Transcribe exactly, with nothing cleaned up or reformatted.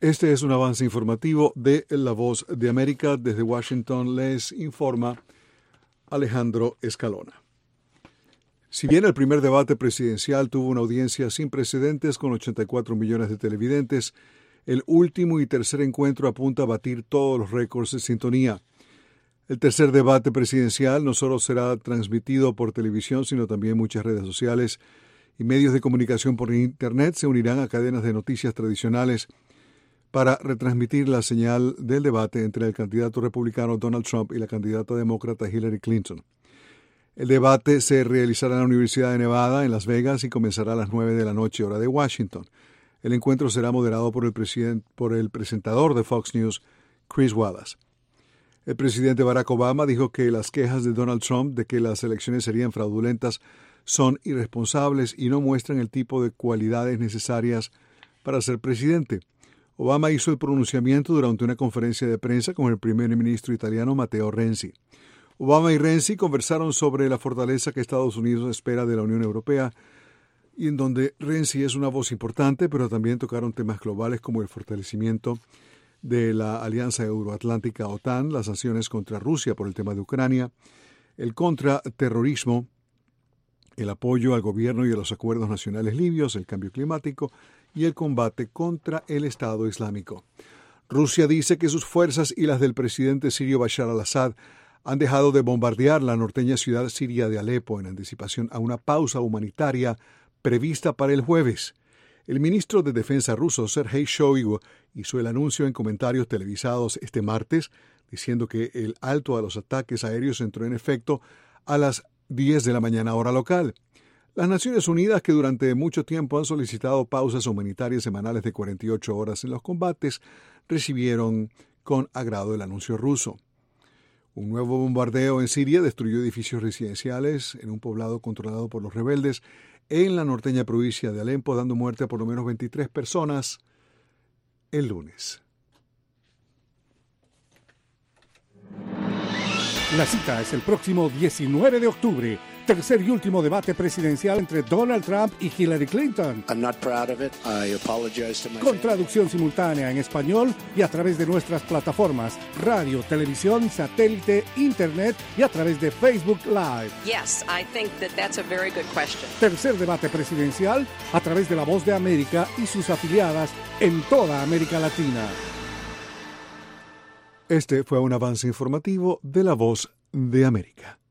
Este es un avance informativo de La Voz de América. Desde Washington les informa Alejandro Escalona. Si bien el primer debate presidencial tuvo una audiencia sin precedentes con ochenta y cuatro millones de televidentes, el último y tercer encuentro apunta a batir todos los récords de sintonía. El tercer debate presidencial no solo será transmitido por televisión, sino también muchas redes sociales y medios de comunicación por Internet se unirán a cadenas de noticias tradicionales para retransmitir la señal del debate entre el candidato republicano Donald Trump y la candidata demócrata Hillary Clinton. El debate se realizará en la Universidad de Nevada, en Las Vegas, y comenzará a las nueve de la noche, hora de Washington. El encuentro será moderado por el, president- por el presentador de Fox News, Chris Wallace. El presidente Barack Obama dijo que las quejas de Donald Trump de que las elecciones serían fraudulentas son irresponsables y no muestran el tipo de cualidades necesarias para ser presidente. Obama hizo el pronunciamiento durante una conferencia de prensa con el primer ministro italiano Matteo Renzi. Obama y Renzi conversaron sobre la fortaleza que Estados Unidos espera de la Unión Europea, y en donde Renzi es una voz importante, pero también tocaron temas globales como el fortalecimiento de la Alianza Euroatlántica OTAN, las sanciones contra Rusia por el tema de Ucrania, el contraterrorismo, el apoyo al gobierno y a los acuerdos nacionales libios, el cambio climático y el combate contra el Estado Islámico. Rusia dice que sus fuerzas y las del presidente sirio Bashar al-Assad han dejado de bombardear la norteña ciudad siria de Alepo en anticipación a una pausa humanitaria prevista para el jueves. El ministro de Defensa ruso, Sergei Shoigu, hizo el anuncio en comentarios televisados este martes, diciendo que el alto a los ataques aéreos entró en efecto a las diez de la mañana hora local. Las Naciones Unidas, que durante mucho tiempo han solicitado pausas humanitarias semanales de cuarenta y ocho horas en los combates, recibieron con agrado el anuncio ruso. Un nuevo bombardeo en Siria destruyó edificios residenciales en un poblado controlado por los rebeldes en la norteña provincia de Alepo, dando muerte a por lo menos veintitrés personas el lunes. La cita es el próximo diecinueve de octubre. Tercer y último debate presidencial entre Donald Trump y Hillary Clinton. I'm not proud of it. I apologize to my Con traducción simultánea en español y a través de nuestras plataformas radio, televisión, satélite, internet y a través de Facebook Live. Yes, I think that that's a very good question. Tercer debate presidencial a través de La Voz de América y sus afiliadas en toda América Latina. Este fue un avance informativo de La Voz de América.